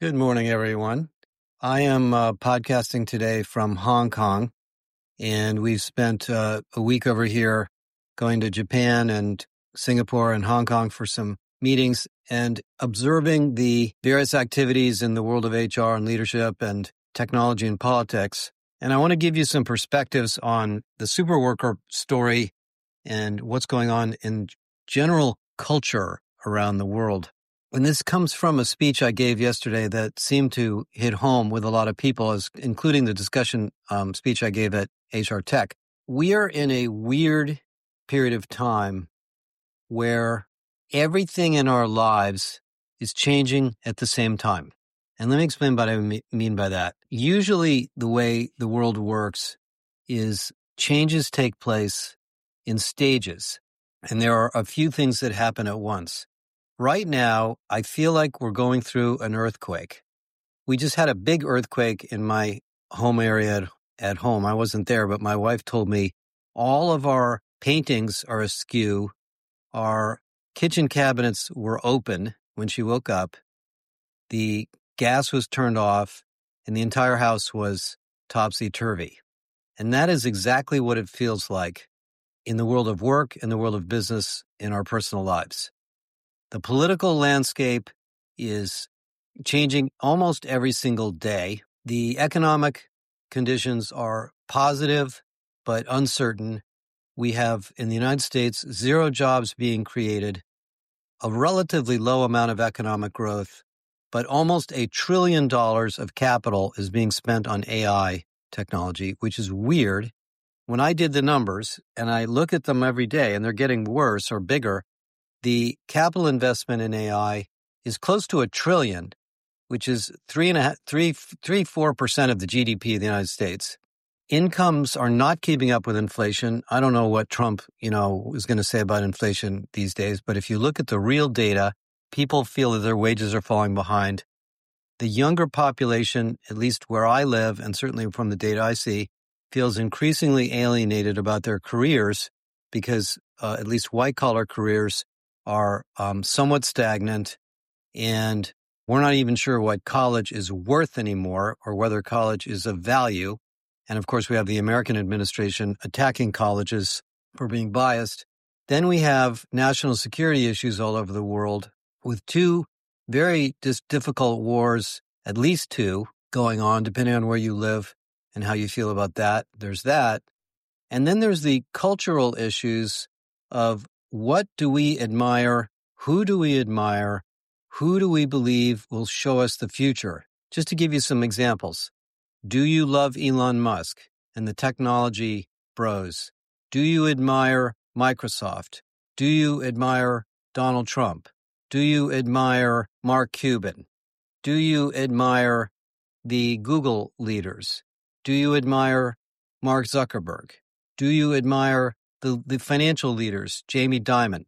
Good morning, everyone. I am podcasting today from Hong Kong, and we've spent a week over here going to Japan and Singapore and Hong Kong for some meetings and observing the various activities in the world of HR and leadership and technology and politics. And I want to give you some perspectives on the superworker story and what's going on in general culture around the world. And this comes from a speech I gave yesterday that seemed to hit home with a lot of people, including the discussion speech I gave at HR Tech. We are in a weird period of time where everything in our lives is changing at the same time. And let me explain what I mean by that. Usually the way the world works is changes take place in stages, and there are a few things that happen at once. Right now, I feel like we're going through an earthquake. We just had a big earthquake in my home area at home. I wasn't there, but my wife told me all of our paintings are askew. Our kitchen cabinets were open when she woke up. The gas was turned off, and the entire house was topsy-turvy. And that is exactly what it feels like in the world of work, in the world of business, in our personal lives. The political landscape is changing almost every single day. The economic conditions are positive but uncertain. We have, in the United States, 0 jobs being created, a relatively low amount of economic growth, but almost $1 trillion of capital is being spent on AI technology, which is weird. When I did the numbers, and I look at them every day, and they're getting worse or bigger, the capital investment in AI is close to $1 trillion, which is 3.4% of the GDP of the United States. Incomes are not keeping up with inflation. I don't know what Trump, is going to say about inflation these days, but if you look at the real data, people feel that their wages are falling behind. The younger population, at least where I live, and certainly from the data I see, feels increasingly alienated about their careers because at least white-collar careers are somewhat stagnant, and we're not even sure what college is worth anymore or whether college is of value. And of course, we have the American administration attacking colleges for being biased. Then we have national security issues all over the world with 2 very difficult wars, at least 2, going on, depending on where you live and how you feel about that. There's that. And then there's the cultural issues of what do we admire? Who do we admire? Who do we believe will show us the future? Just to give you some examples. Do you love Elon Musk and the technology bros? Do you admire Microsoft? Do you admire Donald Trump? Do you admire Mark Cuban? Do you admire the Google leaders? Do you admire Mark Zuckerberg? Do you admire the financial leaders, Jamie Dimon?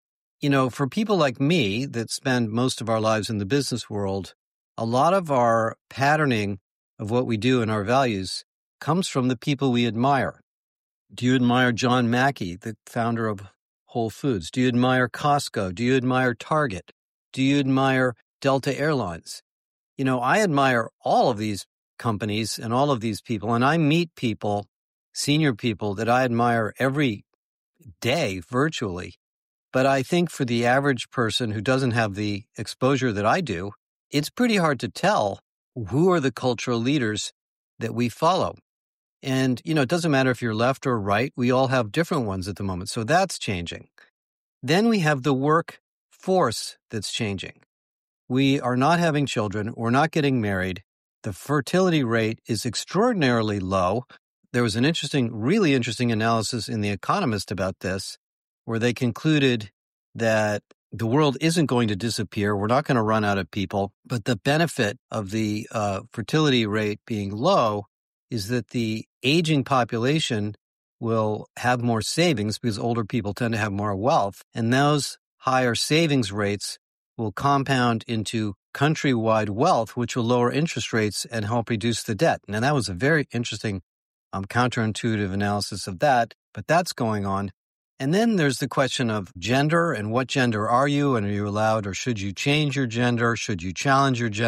For people like me that spend most of our lives in the business world, a lot of our patterning of what we do and our values comes from the people we admire. Do you admire John Mackey, the founder of Whole Foods? Do you admire Costco? Do you admire Target? Do you admire Delta Airlines? I admire all of these companies and all of these people, and I meet people, senior people that I admire every day virtually. But I think for the average person who doesn't have the exposure that I do, it's pretty hard to tell who are the cultural leaders that we follow. And, it doesn't matter if you're left or right. We all have different ones at the moment. So that's changing. Then we have the workforce that's changing. We are not having children. We're not getting married. The fertility rate is extraordinarily low. There was an really interesting analysis in The Economist about this, where they concluded that the world isn't going to disappear. We're not going to run out of people. But the benefit of the fertility rate being low is that the aging population will have more savings because older people tend to have more wealth. And those higher savings rates will compound into countrywide wealth, which will lower interest rates and help reduce the debt. Now, that was a very interesting counterintuitive analysis of that, but that's going on. And then there's the question of gender and what gender are you, and are you allowed or should you change your gender? Should you challenge your gender?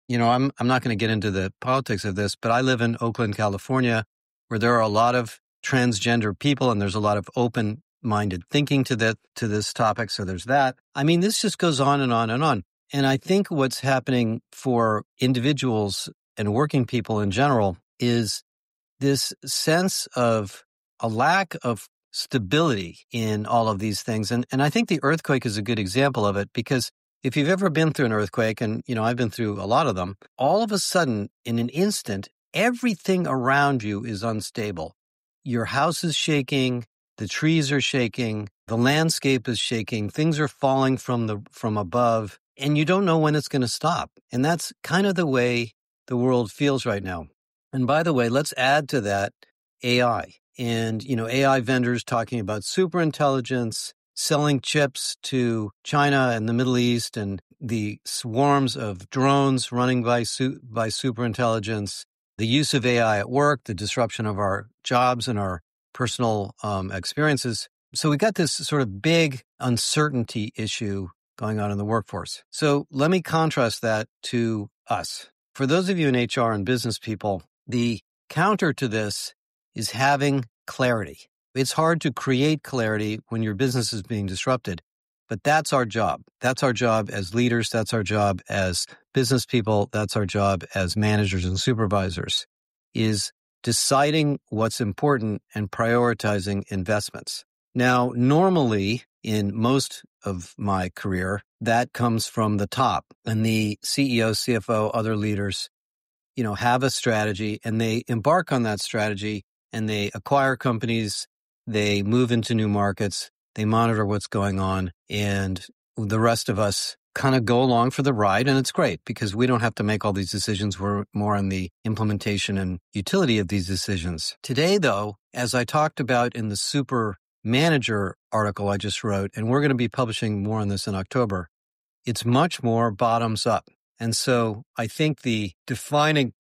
I'm not going to get into the politics of this, but I live in Oakland, California, where there are a lot of transgender people and there's a lot of open-minded thinking to this topic. So there's that. I mean, this just goes on and on and on. And I think what's happening for individuals and working people in general is this sense of a lack of stability in all of these things. And I think the earthquake is a good example of it, because if you've ever been through an earthquake, and, I've been through a lot of them, all of a sudden, in an instant, everything around you is unstable. Your house is shaking, the trees are shaking, the landscape is shaking, things are falling from above, and you don't know when it's going to stop. And that's kind of the way the world feels right now. And by the way, let's add to that AI. And, AI vendors talking about superintelligence, selling chips to China and the Middle East, and the swarms of drones running by superintelligence, the use of AI at work, the disruption of our jobs and our personal experiences. So we got this sort of big uncertainty issue going on in the workforce. So let me contrast that to us. For those of you in HR and business people, the counter to this is having clarity. It's hard to create clarity when your business is being disrupted, but that's our job. That's our job as leaders. That's our job as business people. That's our job as managers and supervisors, is deciding what's important and prioritizing investments. Now, normally in most of my career, that comes from the top, and the CEO, CFO, other leaders, have a strategy, and they embark on that strategy, and they acquire companies, they move into new markets, they monitor what's going on, and the rest of us kind of go along for the ride. And it's great because we don't have to make all these decisions. We're more on the implementation and utility of these decisions. Today, though, as I talked about in the Super Manager article I just wrote, and we're going to be publishing more on this in October, it's much more bottoms up. And so I think the defining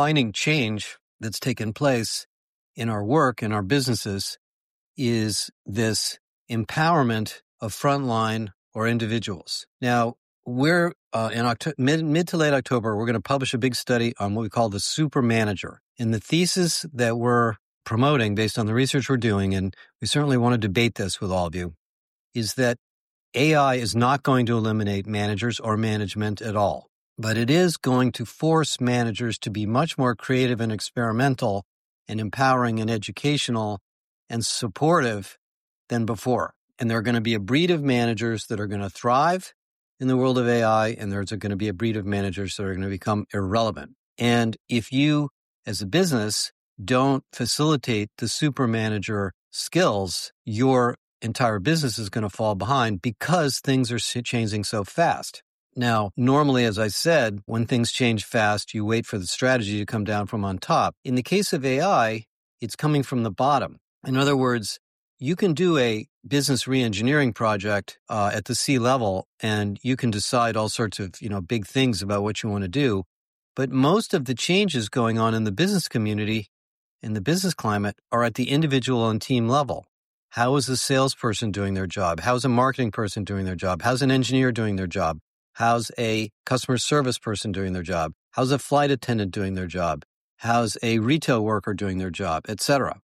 change that's taken place in our work, in our businesses, is this empowerment of frontline or individuals. Now, we're in mid to late October, we're going to publish a big study on what we call the Super Manager. And the thesis that we're promoting based on the research we're doing, and we certainly want to debate this with all of you, is that AI is not going to eliminate managers or management at all, but it is going to force managers to be much more creative and experimental and empowering and educational and supportive than before. And there are going to be a breed of managers that are going to thrive in the world of AI, and there's going to be a breed of managers that are going to become irrelevant. And if you, as a business, don't facilitate the super manager skills, your entire business is going to fall behind because things are changing so fast. Now, normally, as I said, when things change fast, you wait for the strategy to come down from on top. In the case of AI, it's coming from the bottom. In other words, you can do a business reengineering project at the C-level, and you can decide all sorts of big things about what you want to do. But most of the changes going on in the business community, in the business climate, are at the individual and team level. How is a salesperson doing their job? How's a marketing person doing their job? How's an engineer doing their job? How's a customer service person doing their job? How's a flight attendant doing their job? How's a retail worker doing their job, etc.?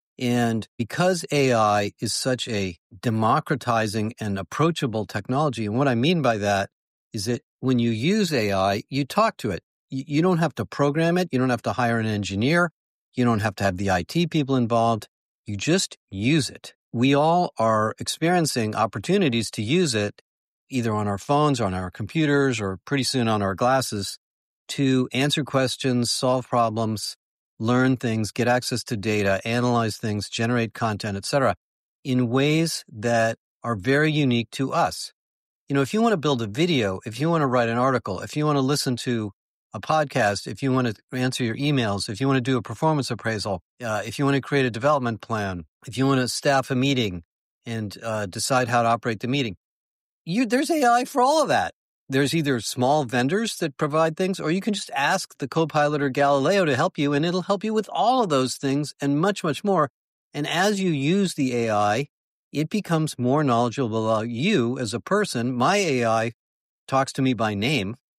And because AI is such a democratizing and approachable technology, and what I mean by that is that when you use AI, you talk to it. You don't have to program it. You don't have to hire an engineer. You don't have to have the IT people involved. You just use it. We all are experiencing opportunities to use it either on our phones or on our computers or pretty soon on our glasses to answer questions, solve problems, learn things, get access to data, analyze things, generate content, etc., in ways that are very unique to us. If you want to build a video, if you want to write an article, if you want to listen to a podcast, if you want to answer your emails, if you want to do a performance appraisal, if you want to create a development plan, if you want to staff a meeting and decide how to operate the meeting, there's AI for all of that. There's either small vendors that provide things, or you can just ask the Copilot or Galileo to help you, and it'll help you with all of those things and much, much more. And as you use the AI, it becomes more knowledgeable about you as a person. My AI talks to me by name.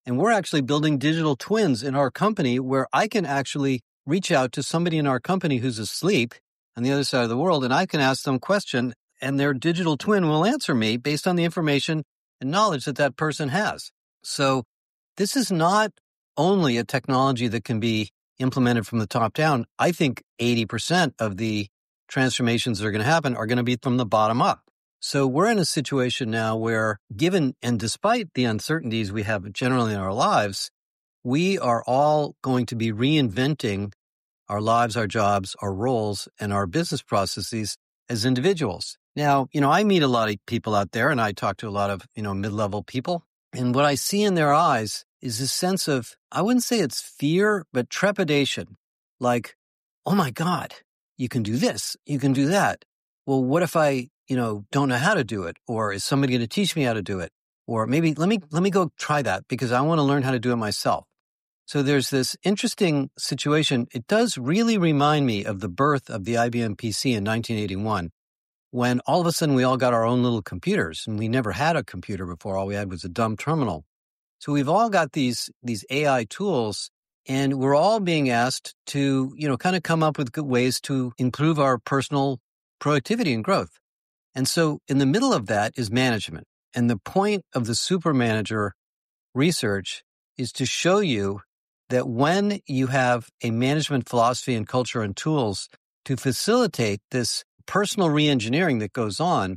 And we're actually building digital twins in our company where I can actually reach out to somebody in our company who's asleep on the other side of the world, and I can ask them a question, and their digital twin will answer me based on the information and knowledge that that person has. So this is not only a technology that can be implemented from the top down. I think 80% of the transformations that are going to happen are going to be from the bottom up. So we're in a situation now where, given and despite the uncertainties we have generally in our lives, we are all going to be reinventing our lives, our jobs, our roles, and our business processes as individuals. Now, I meet a lot of people out there, and I talk to a lot of, mid-level people. And what I see in their eyes is this sense of, I wouldn't say it's fear, but trepidation. Like, oh my God, you can do this, you can do that. Well, what if I, don't know how to do it? Or is somebody going to teach me how to do it? Or maybe let me go try that because I want to learn how to do it myself. So there's this interesting situation. It does really remind me of the birth of the IBM PC in 1981, when all of a sudden we all got our own little computers, and we never had a computer before. All we had was a dumb terminal. So we've all got these AI tools, and we're all being asked to, kind of come up with good ways to improve our personal productivity and growth. And so in the middle of that is management. And the point of the super manager research is to show you that when you have a management philosophy and culture and tools to facilitate this personal reengineering that goes on,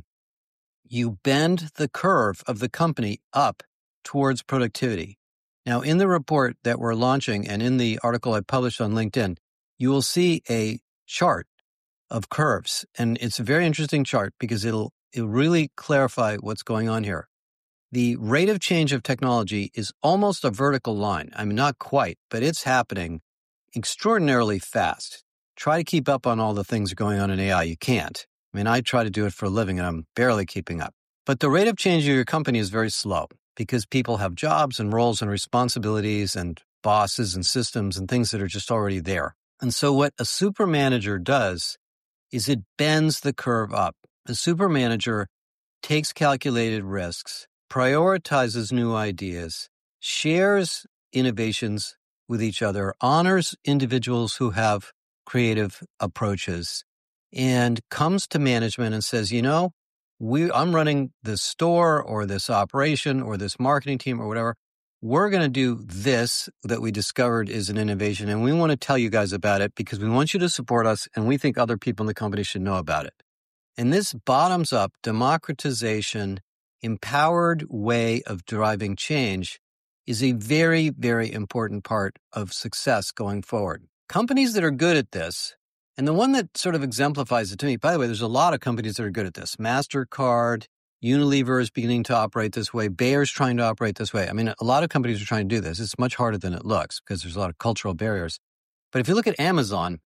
you bend the curve of the company up towards productivity. Now, in the report that we're launching and in the article I published on LinkedIn, you will see a chart of curves. And it's a very interesting chart because it'll really clarify what's going on here. The rate of change of technology is almost a vertical line. I mean, not quite, but it's happening extraordinarily fast. Try to keep up on all the things going on in AI. You can't. I mean, I try to do it for a living and I'm barely keeping up. But the rate of change of your company is very slow because people have jobs and roles and responsibilities and bosses and systems and things that are just already there. And so what a super manager does is it bends the curve up. A super manager takes calculated risks, prioritizes new ideas, shares innovations with each other, honors individuals who have creative approaches, and comes to management and says, I'm running this store or this operation or this marketing team or whatever. We're going to do this that we discovered is an innovation, and we want to tell you guys about it because we want you to support us, and we think other people in the company should know about it. And this bottoms-up democratization, empowered way of driving change is a very, very important part of success going forward. Companies that are good at this, and the one that sort of exemplifies it to me, by the way, there's a lot of companies that are good at this. MasterCard, Unilever is beginning to operate this way. Bayer's trying to operate this way. I mean, a lot of companies are trying to do this. It's much harder than it looks because there's a lot of cultural barriers. But if you look at Amazon,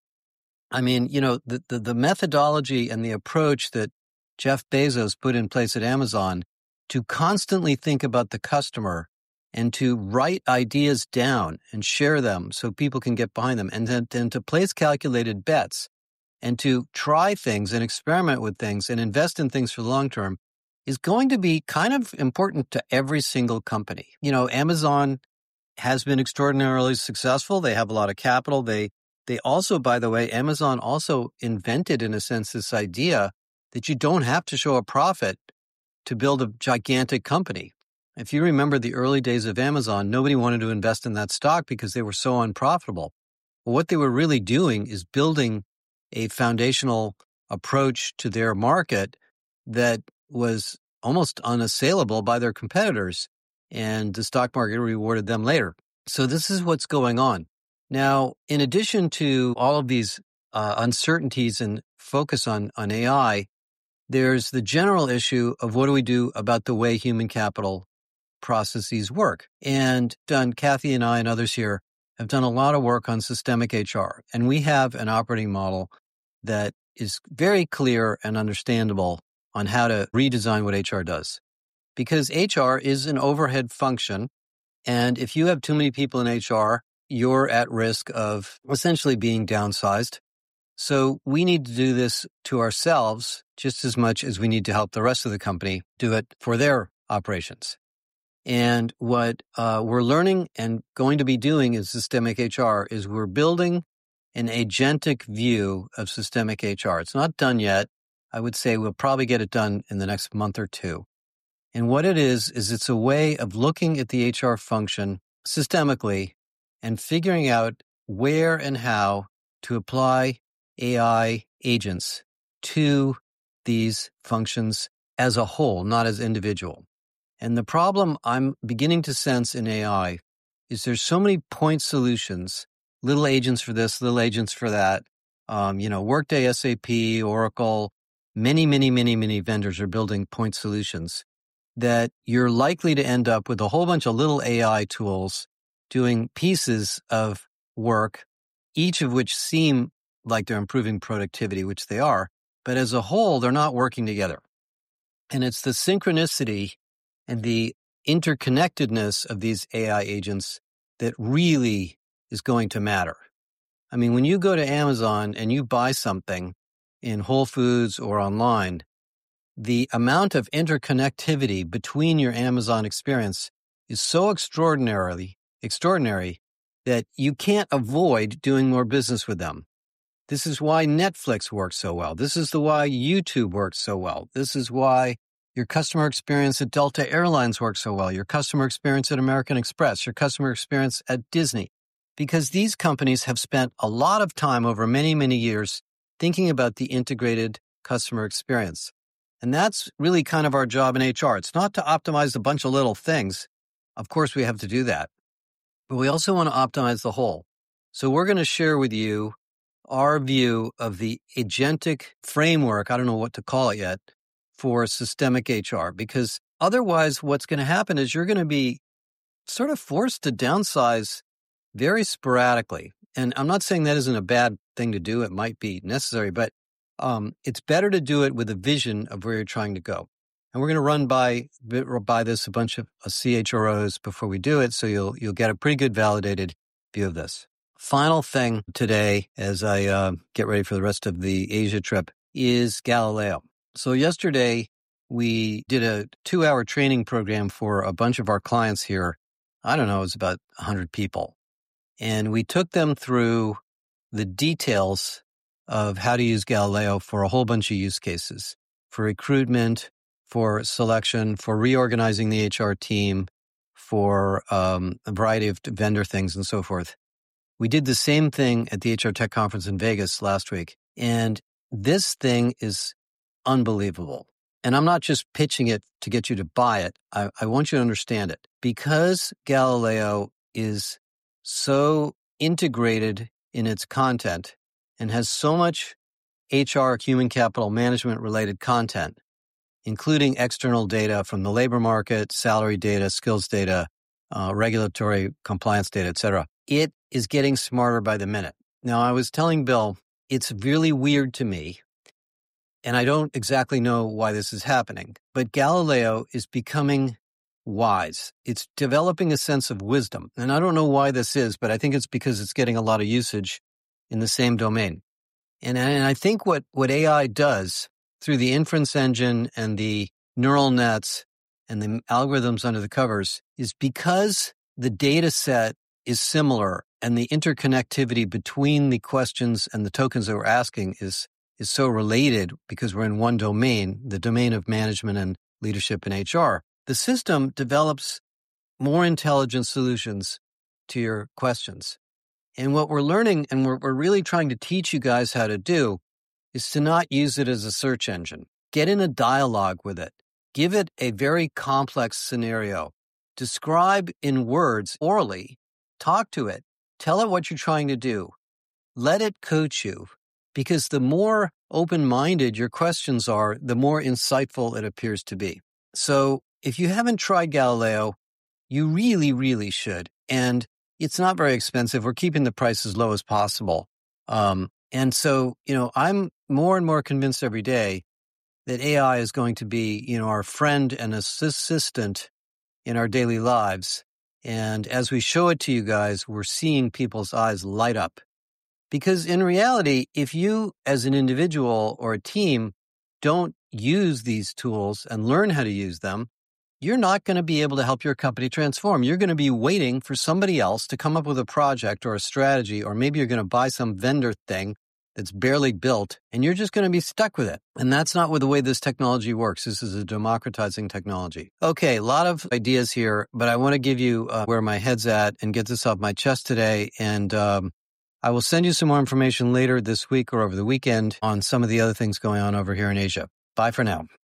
I mean, the methodology and the approach that Jeff Bezos put in place at Amazon to constantly think about the customer and to write ideas down and share them so people can get behind them, and then to place calculated bets and to try things and experiment with things and invest in things for the long term is going to be kind of important to every single company. Amazon has been extraordinarily successful. They have a lot of capital. They also, by the way, Amazon also invented, in a sense, this idea that you don't have to show a profit to build a gigantic company. If you remember the early days of Amazon, nobody wanted to invest in that stock because they were so unprofitable. But what they were really doing is building a foundational approach to their market that was almost unassailable by their competitors, and the stock market rewarded them later. So this is what's going on. Now, in addition to all of these uncertainties and focus on AI, there's the general issue of what do we do about the way human capital processes work. And Kathy and I and others here have done a lot of work on systemic HR, and we have an operating model that is very clear and understandable on how to redesign what HR does. Because HR is an overhead function, and if you have too many people in HR, you're at risk of essentially being downsized. So we need to do this to ourselves just as much as we need to help the rest of the company do it for their operations. And what we're learning and going to be doing in systemic HR is we're building an agentic view of systemic HR. It's not done yet. I would say we'll probably get it done in the next month or two. And what it is it's a way of looking at the HR function systemically and figuring out where and how to apply AI agents to these functions as a whole, not as individual. And the problem I'm beginning to sense in AI is there's so many point solutions, little agents for this, little agents for that. Workday, SAP, Oracle, many vendors are building point solutions that you're likely to end up with a whole bunch of little AI tools doing pieces of work, each of which seem like they're improving productivity, which they are. But as a whole, they're not working together. And it's the synchronicity and the interconnectedness of these AI agents that really is going to matter. I mean, when you go to Amazon and you buy something in Whole Foods or online, the amount of interconnectivity between your Amazon experience is so extraordinary that you can't avoid doing more business with them. This is why Netflix works so well. This is why YouTube works so well. This is why your customer experience at Delta Airlines works so well. Your customer experience at American Express, your customer experience at Disney. Because these companies have spent a lot of time over many years thinking about the integrated customer experience. And that's really kind of our job in HR. It's not to optimize a bunch of little things. Of course, we have to do that. But we also want to optimize the whole. So we're going to share with you our view of the agentic framework, I don't know what to call it yet, for systemic HR. Because otherwise, what's going to happen is you're going to be sort of forced to downsize very sporadically. And I'm not saying that isn't a bad thing to do. It might be necessary, but it's better to do it with a vision of where you're trying to go. And we're going to run by this a bunch of CHROs before we do it, so you'll get a pretty good validated view of this. Final thing today, as I get ready for the rest of the Asia trip, is Galileo. So yesterday, we did a 2-hour training program for a bunch of our clients here. I don't know, it was about 100 people. And we took them through the details of how to use Galileo for a whole bunch of use cases, for recruitment, for selection, for reorganizing the HR team, for a variety of vendor things and so forth. We did the same thing at the HR Tech Conference in Vegas last week. And this thing is unbelievable. And I'm not just pitching it to get you to buy it. I want you to understand it. Because Galileo is so integrated in its content and has so much HR, human capital management related content, including external data from the labor market, salary data, skills data, regulatory compliance data, et cetera. It is getting smarter by the minute. Now, I was telling Bill, it's really weird to me, and I don't exactly know why this is happening, but Galileo is becoming wise. It's developing a sense of wisdom. And I don't know why this is, but I think it's because it's getting a lot of usage in the same domain. And I think what AI does through the inference engine and the neural nets and the algorithms under the covers is because the data set is similar and the interconnectivity between the questions and the tokens that we're asking is so related because we're in one domain, the domain of management and leadership in HR. The system develops more intelligent solutions to your questions. And what we're learning and we're really trying to teach you guys how to do is to not use it as a search engine. Get in a dialogue with it. Give it a very complex scenario. Describe in words, orally. Talk to it. Tell it what you're trying to do. Let it coach you. Because the more open-minded your questions are, the more insightful it appears to be. So if you haven't tried Galileo, you really should. And it's not very expensive. We're keeping the price as low as possible. And so, I'm more and more convinced every day that AI is going to be, our friend and assistant in our daily lives. And as we show it to you guys, we're seeing people's eyes light up. Because in reality, if you as an individual or a team don't use these tools and learn how to use them, you're not going to be able to help your company transform. You're going to be waiting for somebody else to come up with a project or a strategy, or maybe you're going to buy some vendor thing that's barely built, and you're just going to be stuck with it. And that's not the way this technology works. This is a democratizing technology. Okay, a lot of ideas here, but I want to give you where my head's at and get this off my chest today. And I will send you some more information later this week or over the weekend on some of the other things going on over here in Asia. Bye for now.